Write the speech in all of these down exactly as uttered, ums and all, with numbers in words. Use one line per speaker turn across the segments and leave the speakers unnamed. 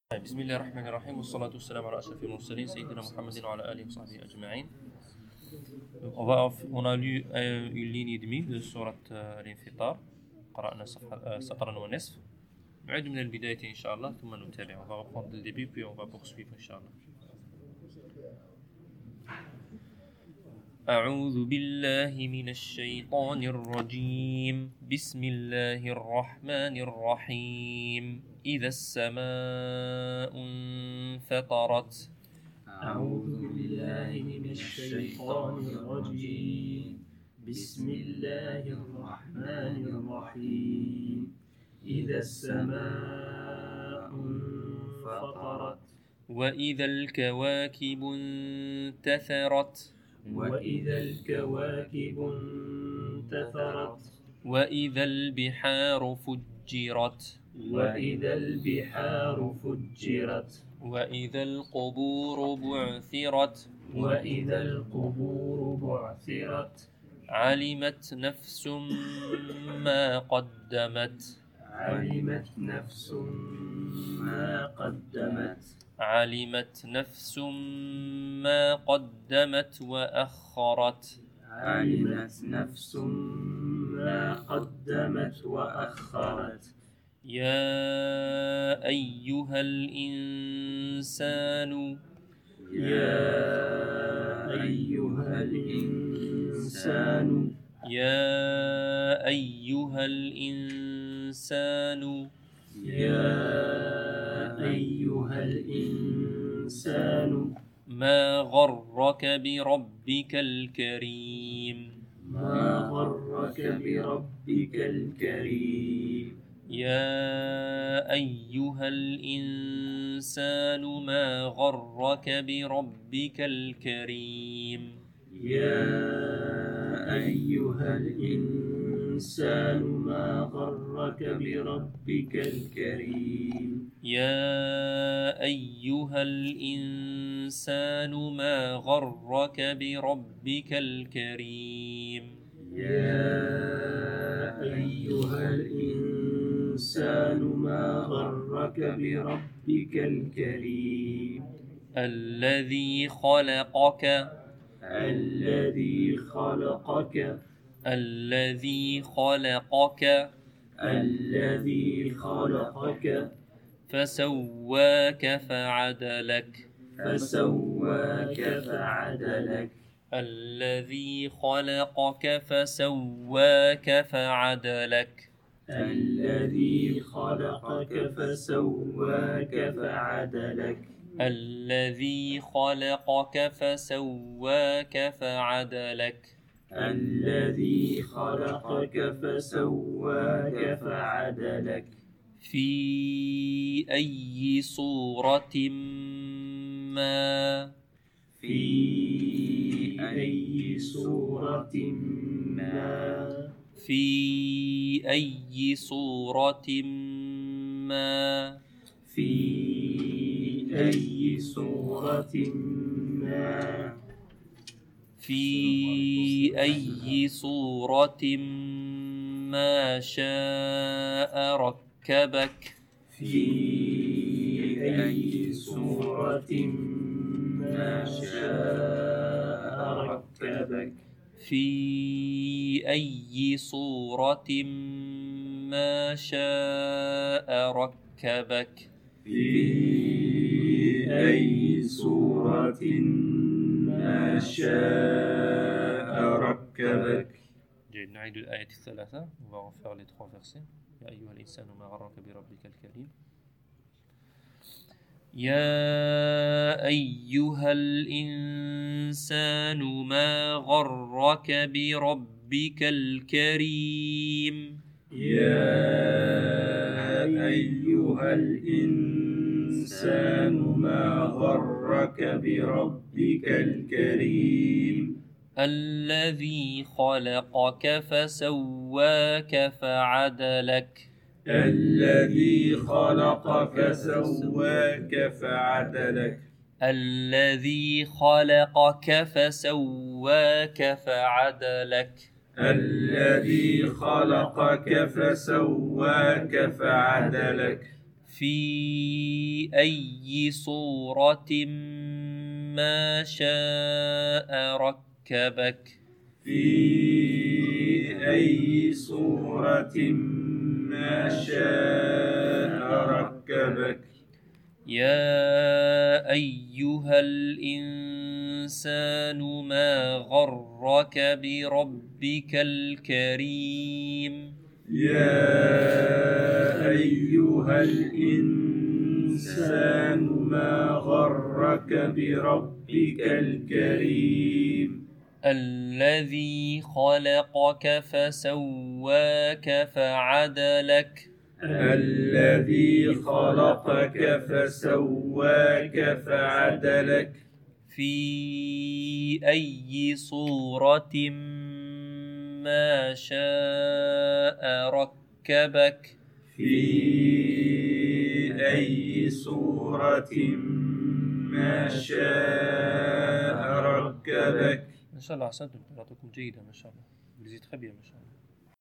بسم الله الرحمن الرحيم والصلاة والسلام على أشرف المرسلين سيدنا محمد وعلى آله وصحبه أجمعين. On, va, on a lu euh, une ligne et demie de surat euh, الانفطار. قرأنا صفحة سطرا ونصف. نعيد من البداية إن شاء الله ثم نتابع. On va reprendre le début puis on va poursuivre إن شاء الله. أعوذ بالله من الشيطان الرجيم. بسم الله الرحمن الرحيم. إذا السماء انفطرت.
أعوذ بالله من الشيطان الرجيم. بسم الله الرحمن الرحيم. إذا السماء انفطرت.
وإذا الكواكب انتثرت.
وإذا الكواكب انتثرت.
وإذا البحار فجرت.
وإذا البحار فجرت.
وإذا القبور بعثرت.
وإذا القبور بعثرت.
علمت نفس ما قدمت.
علمت نفس ما قدمت.
علمت نفس ما قدمت وأخرت.
علمت نفس ما قدمت وأخرت.
يا أيها الإنسان.
يا أيها الإنسان.
يا أيها الإنسان.
يا أيها الإنسان.
ما غرك بربك الكريم.
ما غرك بربك الكريم.
يا أيها الإنسان ما غرك بربك الكريم.
يا أيها الإنسان ما غرك بربك الكريم.
يا أيها الإنسان ما غرك بربك الكريم.
يا أيها الإنسان ما غرك بربك الكريم.
الذي خلقك.
الذي خلقك.
الذي خلقك.
الذي خلقك.
فسواك فعدلك.
فسواك فعدلك.
الذي خلقك فسواك فعدلك.
الذي خلقك فسواك فعدلك.
الذي خلقك فسواك فعدلك.
الذي خلقك فسواك فعدلك.
في أي صورة ما.
في أي صورة ما.
في أي صورة ما.
في أي صورة ما.
في أي صورة ما شاء ركبك.
في أي صورة ما شاء ركبك.
في أي صورة ما شاء ركبك.
في أي صورة ما شاء ركبك.
جيد، نعيد الآية الثلاثة. On va refaire les trois versets. يا أيها الإنسان ما غرك بربك الكريم. يا أيها الإنسان ما غرك بربك الكريم.
يا أيها الإنسان ما غرك بربك الكريم.
الذي خلقك فسواك فعدلك.
الذي خلقك فسواك فعدلك.
الذي خلقك فسواك فعدلك.
الذي خلقك فسواك فعدلك.
في أي صورة ما شاء ركبك
في أي صورة ما شاء ركبك
يا أيها الإنسان ما غرك بربك الكريم
يا أيها الإنسان ما غرك بربك الكريم
الذي خلقك فسواك فعدلك
الذي خلقك فسواك فعدلك
في أي صورة ما شاء ركبك
في أي صورة ما شاء ركبك.
ما شاء الله أحسنتم، قراءتكم جيدة ما شاء الله، بزيد خبير ما شاء الله.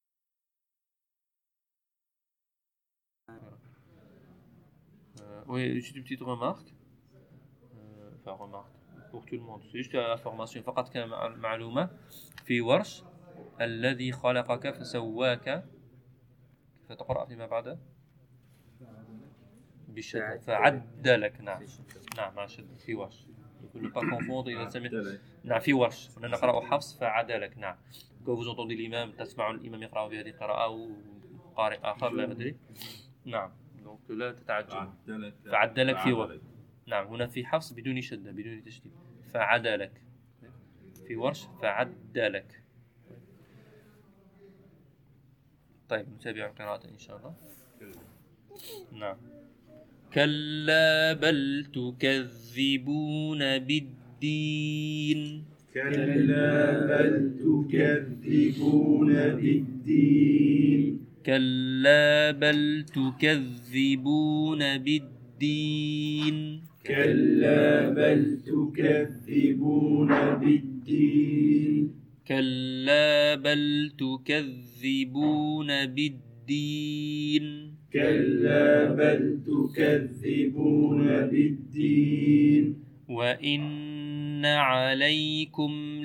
Euh, oui, juste une petite remarque. Euh, enfin, remarque pour tout le monde. C'est juste information. فقط كمعلومة في ورش الذي خلقك فسواك فتقرأ فيما بعد بالشدة فعدلك. نعم نعم مع شدة في ورش. يقول pas confondre إذا سمعت. نعم في ورش. هنا نقرأ حفص فعدلك. نعم. Quand vous entendez l'imam تسمعون الإمام يقرأ بهذه القراءة أو قارئ آخر لا أدري. نعم. دونك لا تتعجل. فعدلك في ورش. نعم هنا في حفص بدون شدة بدون تشديد فعدلك. في ورش فعدلك. طيب نتابع القراءة إن شاء الله. نعم. كلا بل تكذبون بالدين
كلا بل تكذبون بالدين
كلا بل تكذبون بالدين
كلا بل تكذبون بالدين
كلا بل تكذبون بالدين
كلا بل تكذبون بالدين
وإن عليكم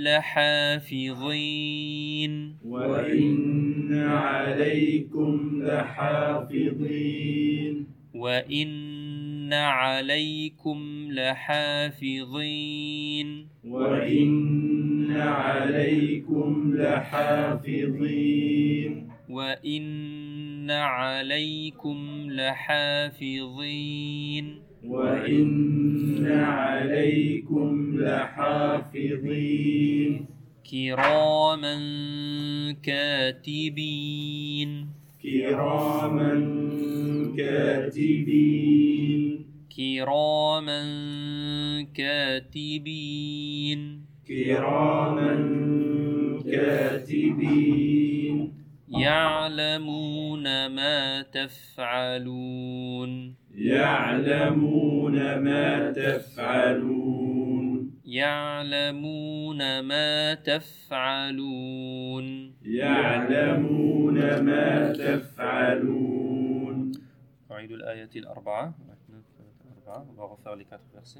لحافظين
وإن عليكم لحافظين
وإن عليكم لحافظين
وإن عليكم لحافظين
وإن عليكم لحافظين
وإن عليكم لحافظين
كراما كاتبين
كراما كاتبين
كراما كاتبين
كراما كاتبين
يعلمون ما تفعلون
يعلمون ما تفعلون
يعلمون ما تفعلون
يعلمون ما تفعلون.
أعيد الآية الأربعة. وغفر لك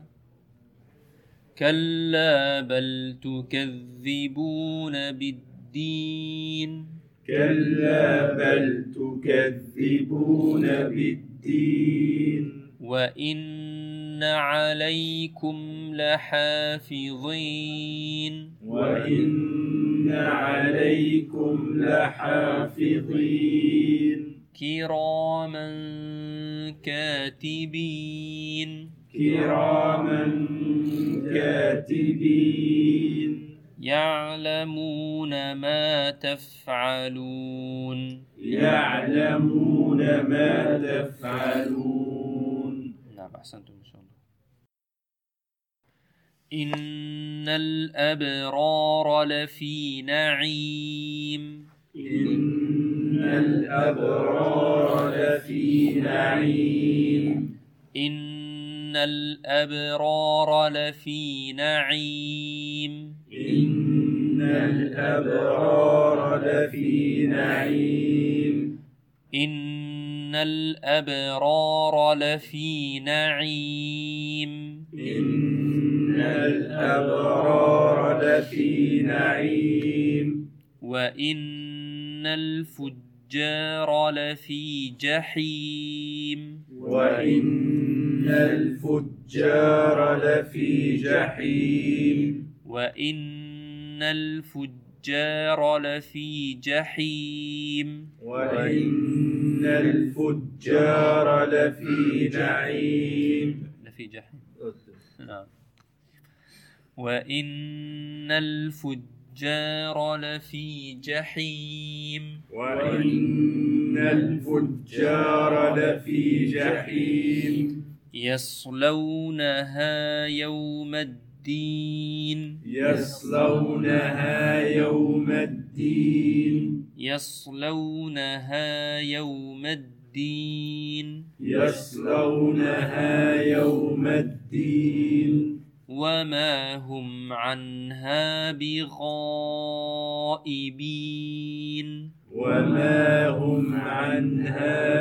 كلا بل تكذبون بالدين
كلا بل تكذبون بالدين
وإن عليكم لحافظين
وإن عليكم لحافظين
كراما كاتبين
كراما كاتبين
يعلمون ما تفعلون
يعلمون ما تفعلون.
نعم أحسنتم إن شاء الله. إن الأبرار لفي نعيم
إن الأبرار لفي نعيم
إن الأبرار لفي نعيم
إن الأبرار لفي نعيم
إن الأبرار لفي نعيم
إن الأبرار لفي نعيم
وإن الفجار لفي جحيم
وإن الفجار لفي جحيم
وإن الفجار لفي جحيم
وإن الفجار لفي نعيم
لفي جحيم نعم وإن الفجار لفي جحيم
وإن الفجار لفي جحيم
يصلونها يوم الدين
يصلونها يوم الدين
يصلونها يوم الدين
يصلونها يوم الدين
وما هم عنها بغائبين
وما هم عنها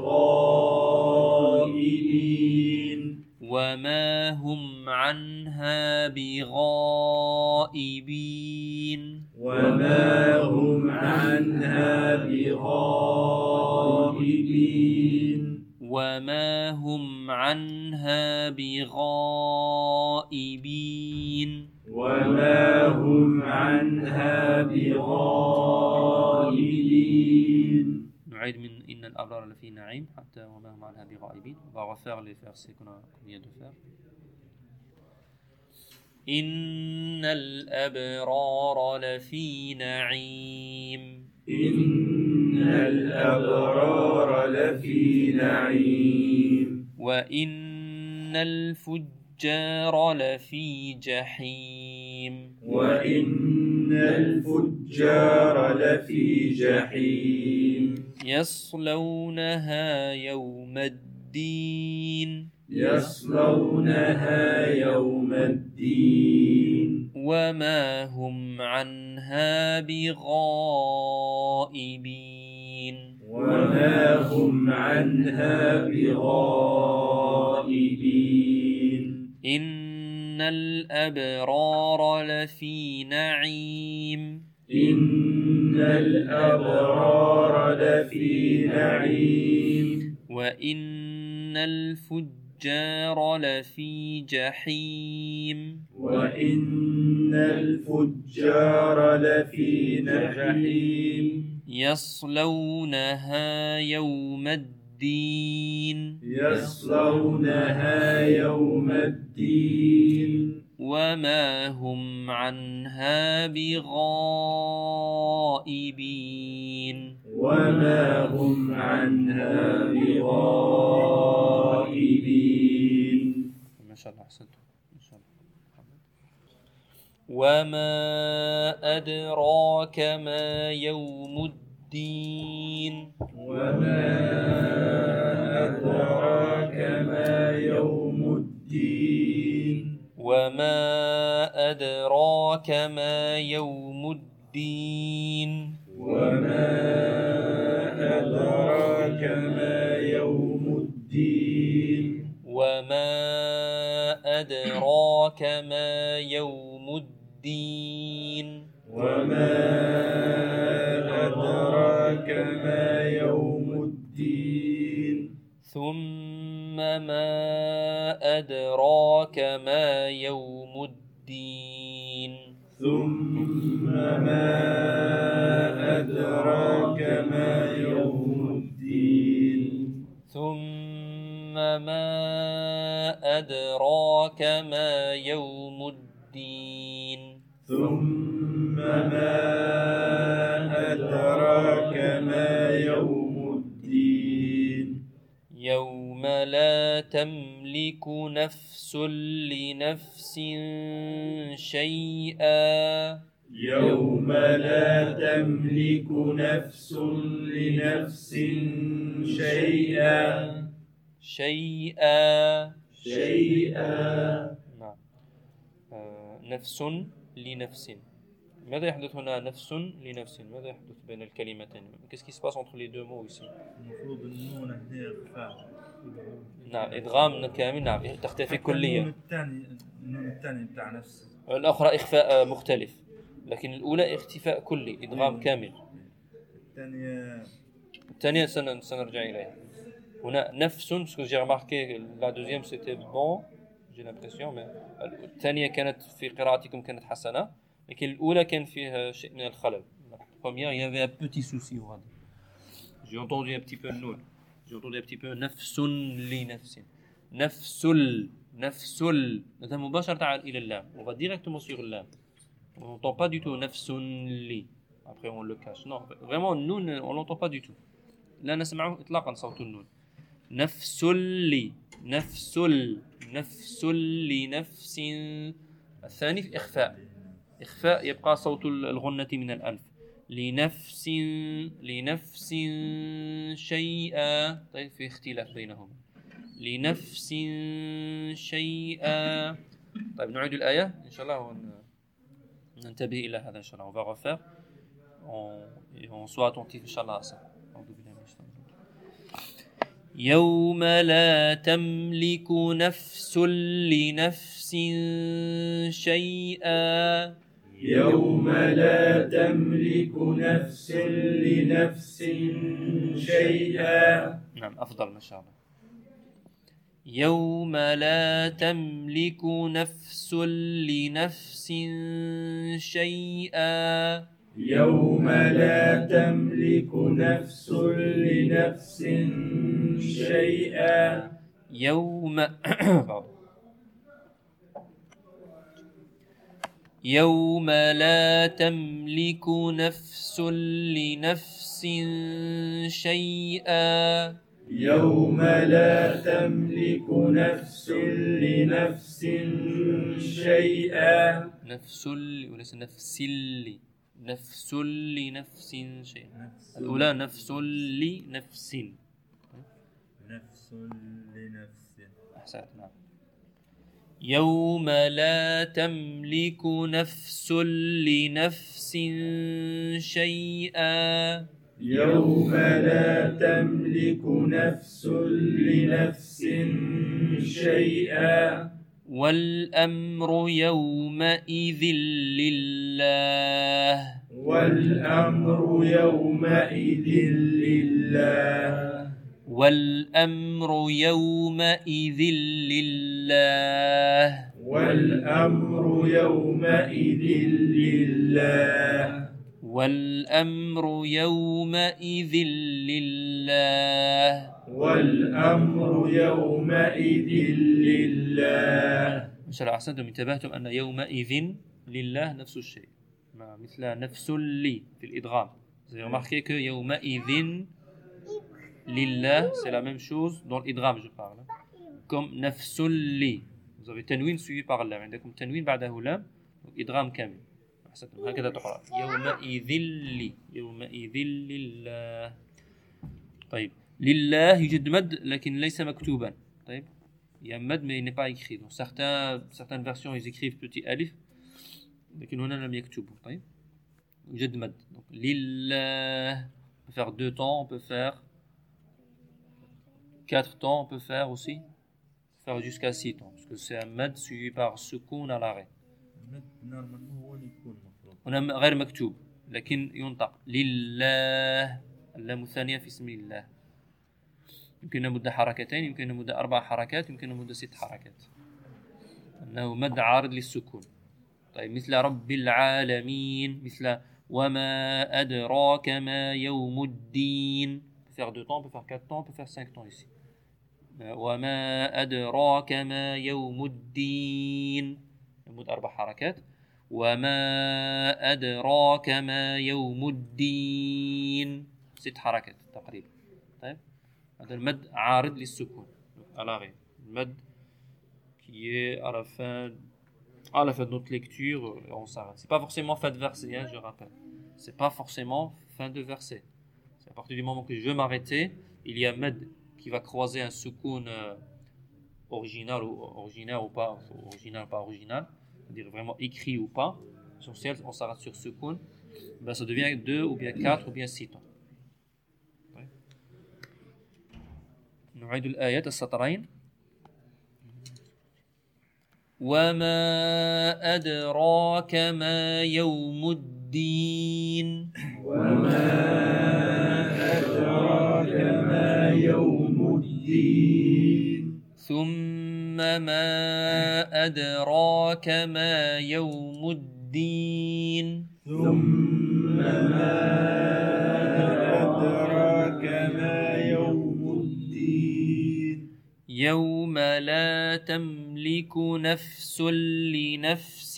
بغائبين
وما هم عنها بغائبين
وما هم عنها بغائبين
وما هم عنها بغائبين
وما هم عنها بغائبين.
نعيد من إن الأبرار لفي نعيم حتى وما هم عنها بغائبين. On va refaire les versets qu'on vient de faire. إن الأبرار لفي نعيم
إن الأبرار لفي نعيم
وإن الفجار لفي جحيم
وإن الفجار لفي جحيم
يصلونها يوم الدين
يصلونها يوم الدين
وما هم عنها بغائبين
وما هم عنها بغائبين.
إن الأبرار لفي نعيم
إن الأبرار لفي نعيم
وإن الفجار لفي جحيم
وإن الفجار لفي جحيم
يصلونها يوم الدين
يصلونها يوم الدين
وما هم عنها بغائبين
وما هم عنها بغائبين.
ما شاء الله أحسنتم إن شاء الله. وما أدراك ما يوم الدين
وما أدراك ما يوم الدين
وما أدراك ما يوم الدين
وما أدراك ما يوم الدين
وما أدراك ما يوم الدين
وما أدراك ما يوم الدين
ثم ما أدراك ما يوم الدين
ثم ما أدراك ما يوم الدين
ثم ما أدراك ما يوم الدين
ثم ما أدراك ما يوم الدين
يوم لا تملك نفس لنفس شيئا
يوم لا تملك نفس لنفس شيئا
شيئا
شيئا
نعم آه، نفس لنفس ماذا يحدث هنا نفس لنفس؟ ماذا يحدث بين الكلمتين؟ Qu'est-ce qui se passe entre les deux mots ici?
المفروض النون هي إخفاء.
نعم إدغام كامل. نعم تختفي كليا.
النون الثاني النون الثاني بتاع نفسه.
الأخرى إخفاء مختلف، لكن الأولى اختفاء كلي إدغام كامل.
الثانية
الثانية سن سنرجع إليها. هنا نفس parce que j'ai remarqué la deuxième c'était bon j'ai l'impression mais الثانية كانت في قراءتكم كانت حسنة لكن الأولى كان فيها شيء من الخلل. La première il y avait un petit souci on va dire. J'ai entendu un petit peu نون. J'ai entendu un petit peu نفس لنفس. نفس ال نفس ال نذهب مباشرة إلى اللام. On va directement sur اللام. On n'entend pas du tout نفس لي. Après on le cache. Non, vraiment نون on l'entend pas du tout. لا نسمعه إطلاقا صوت النون. نفس لي نفس ال نفس لنفس. الثاني في إخفاء. إخفاء يبقى صوت الغنة من الأنف. لنفس لنفس شيئا. طيب في اختلاف بينهم. لنفس شيئا. طيب نعيد الآية إن شاء الله وننتبه إلى هذا إن شاء الله. On va refaire. On, et on soit attentif إن شاء الله à ça. يوم لا تملك نفس لنفس شيئا.
يوم لا تملك نفس لنفس شيئا.
نعم أفضل ما شاء الله. يوم لا تملك نفس لنفس شيئا.
يوم لا تملك نفس لنفس شيئا.
يوم يوم لا تملك نفس لنفس شيئا.
يوم لا تملك نفس لنفس شيئا.
نفس وليس نفس لي. نفس لنفس شيئا. الأولى نفس لنفس.
نفس لنفس.
أحسنت. نعم. يوم لا تملك نفس لنفس شيئا.
يوم لا تملك نفس لنفس شيئا.
والأمر يومئذ لله.
والأمر يومئذ لله.
والأمر يومئذ لله.
والأمر يومئذ لله.
والأمر يومئذ لله.
والأمر يومئذ لله.
إن شاء الله أحسنتم انتبهتم أن يومئذ لله نفس الشيء مثل نفس لي في الإدغام. Vous avez remarqué que يومئذ لله c'est la même chose dans l'idgham je parle. Comme نفس لي vous avez تنوين suivi par لام. عندكم تنوين بعده لام إدغام كامل. أحسنتم هكذا تقرأ يومئذ لي. يومئذ لله. طيب لله يوجد مد لكن ليس مكتوبا. طيب il y a mad mais il n'est pas écrit. Donc certains certaines versions ils écrivent petit alif لكن هنا لم يكتبوا. طيب يوجد مد. Donc لله on peut faire deux temps, on peut faire quatre temps, on peut faire aussi faire jusqu'à six temps parce que c'est un mad suivi par سكون à l'arrêt. هنا غير مكتوب لكن ينطق لله. اللام الثانية في اسم الله. يمكن نمد حركتين، يمكن نمد أربع حركات، يمكن نمد ست حركات. أنه مد عارض للسكون. طيب مثل رب العالمين، مثل وما أدراك ما يوم الدين. On peut faire deux temps, on peut faire quatre temps, on peut faire cinq temps ici. وما أدراك ما يوم الدين. نمد أربع حركات. وما أدراك ما يوم الدين. ست حركات تقريبا. طيب هذا المد عارض للسكون à l'arrêt. المد qui est à la fin à la fin de notre lecture on s'arrête. C'est pas forcément fin de verset hein, je rappelle. C'est pas forcément fin de verset. C'est à partir du moment que je veux m'arrêter, il y a un med qui va croiser un soukoun euh, original ou originaire ou pas, original pas original, c'est-à-dire vraiment écrit ou pas Essentiel, on s'arrête sur sukun, ben ça devient deux ou bien quatre ou bien six temps. نعيد الآيات السطرين. وما أدراك ما يوم الدين
وما أدراك ما يوم الدين
ثم ما أدراك ما يوم الدين
ثم ما أدراك ما يوم الدين
يوم لا تملك نفس لنفس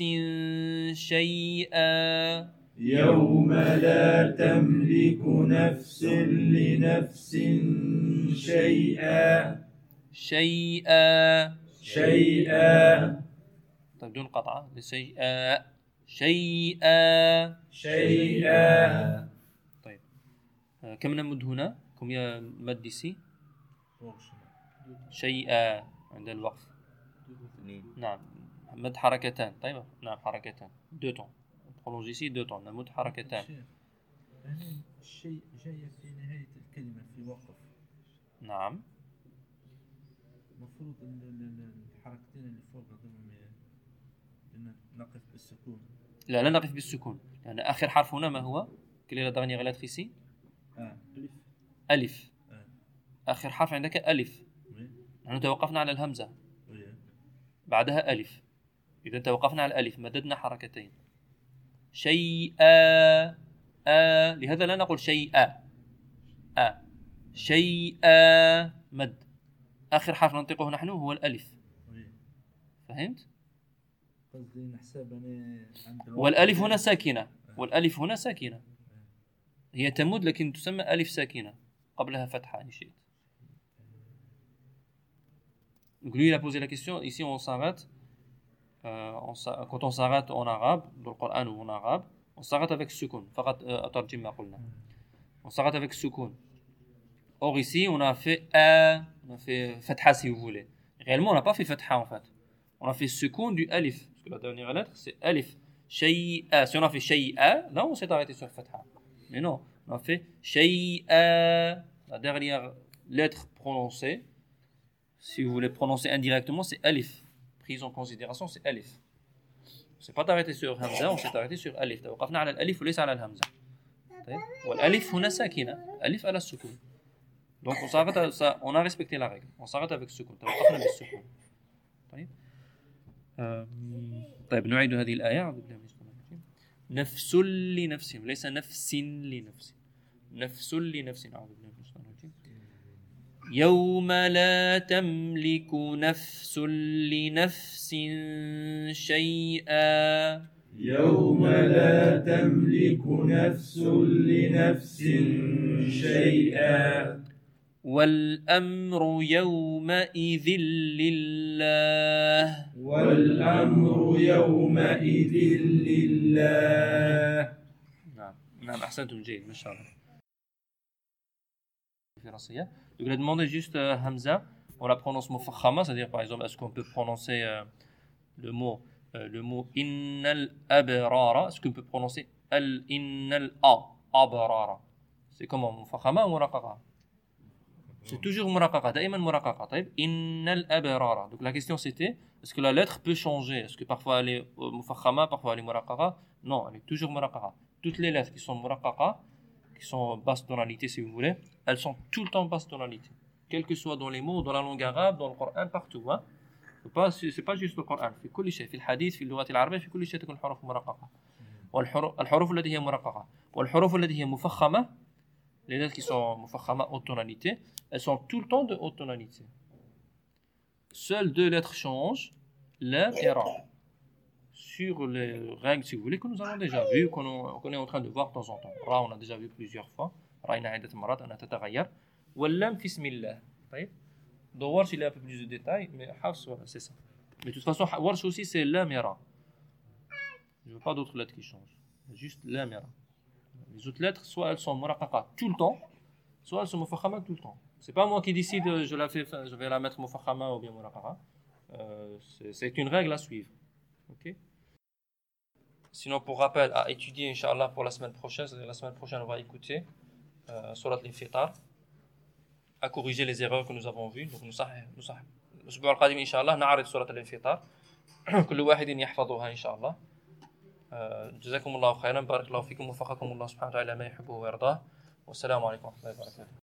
شيئا
يوم لا تملك نفس لنفس شيئا
شيئا
شيئا
طيب بدون قطعة شيئا شيئا
شيئا
طيب آه، كم نمد هنا؟ كم يا مد سي؟ شيئا عند الوقف نعم مد حركتان طيب نعم حركتان دو تون prolonge ici deux temps نمد حركتان
الشيء جاي في نهاية الكلمة في وقف
نعم
المفروض الحركتين اللي فوق نقف بالسكون
لا لا نقف بالسكون لأن آخر حرف هنا ما هو؟ quelle est la dernière lettre ici؟
آه. ألف
ألف
آه.
آخر حرف عندك ألف
وي.
نحن توقفنا على الهمزة
وي.
بعدها ألف إذا توقفنا على الألف مددنا حركتين شيئا آ لهذا لا نقول شيئا آ شيئا مد آخر حرف ننطقه نحن هو الألف
وي.
فهمت؟
قصدي نحسب أنا عند الوقف.
والألف هنا ساكنة والألف هنا ساكنة هي تمد لكن تسمى ألف ساكنة قبلها فتحة إن شئت. Donc lui il a posé la question, ici on s'arrête, euh, on s'a- quand on s'arrête en arabe, dans le Coran ou en arabe, on s'arrête avec sukun, فقط أترجم ما قلنا. On s'arrête avec sukun. Or ici on a fait a, on a fait fatha si vous voulez. Réellement on n'a pas fait fatha en fait. On a fait sukun du alif, parce que la dernière lettre c'est alif. Shay'a, si on a fait shay'a, là on s'est arrêté sur fatha. Mais non, on a fait shay'a, la dernière lettre prononcée. Si vous voulez prononcer indirectement, c'est alif. Prise en considération, c'est alif. On ne s'est pas arrêté sur hamza, on s'est arrêté sur alif. توقفنا على الألف وليس على الهمزة. طيب. والألف هنا ساكنة. ألف على السكون. Donc on s'arrête, à ça, on a respecté la règle. On s'arrête avec السكون. توقفنا بالسكون. طيب. طيب نعيد هذه الآية. أعوذ بالله من الشيطان الرجيم. نفس لنفس ليس نفس لنفس. نفس لنفس. أعوذ بالله من الشيطان الرجيم. يوم لا تملك نفس لنفس شيئا
يوم لا تملك نفس لنفس شيئا
والأمر يومئذ لله
والأمر يومئذ لله.
نعم نعم أحسنتم جيد ما شاء الله. Donc il a demandé juste euh, Hamza, on la prononce mufakhama, c'est-à-dire par exemple est-ce qu'on peut prononcer euh, le mot euh, le mot innal abrara, est-ce qu'on peut prononcer al innal a abrara, c'est comment mufakhama ou muraqaqa? C'est toujours muraqaqa, daïman muraqaqa. طيب innal abrara. Donc la question c'était est-ce que la lettre peut changer, est-ce que parfois elle est mufakhama, parfois elle est muraqaqa? Non, elle est toujours muraqaqa. Toutes les lettres qui sont muraqaqa, qui sont basse tonalité si vous voulez, elles sont tout le temps basse tonalité, quel que soit dans les mots, dans la langue arabe, dans le Coran, partout. Hein. C'est pas, c'est pas juste le Coran. في كل شيء في الحديث في اللغة العربية في كل شيء تكون الحروف مرققة. والحروف الحروف التي هي مرققة والحروف التي هي مفخمة, les lettres qui sont مفخمة haute tonalité, elles sont tout le temps de haute tonalité. Seules deux lettres changent, lam et ra. Sur les règles, si vous voulez, que nous avons déjà vues, qu'on, qu'on est en train de voir de temps en temps. Ra, on a déjà vu plusieurs fois. رأينا عدة مرات أنها تتغير. واللام في اسم الله. طيب. Dans Warsh, il y a un peu plus de détails, mais Hafs, voilà, c'est ça. Mais de toute façon, Warsh aussi, c'est lam et ra. Je ne veux pas d'autres lettres qui changent. Juste lam et ra. Les autres lettres, soit elles sont muraqaqa tout le temps, soit elles sont mufakhama tout le temps. C'est pas moi qui décide, je la fais, je vais la mettre mufakhama ou bien muraqaqa. Euh, c'est, c'est une règle à suivre. Ok. Sinon, pour rappel, à étudier, Inch'Allah, pour la semaine prochaine, c'est-à-dire la semaine prochaine, on va écouter euh, Surat al-Infitar, à corriger les erreurs que nous avons vues. Donc, nous صحيح nous صحيح الأسبوع القادم إن شاء الله نعرض سورة الانفطار كل واحد يحفظها إن شاء الله. جزاكم الله خيرا، بارك الله فيكم، وفقكم الله سبحانه وتعالى ما يحبه ويرضاه، والسلام عليكم ورحمة الله وبركاته.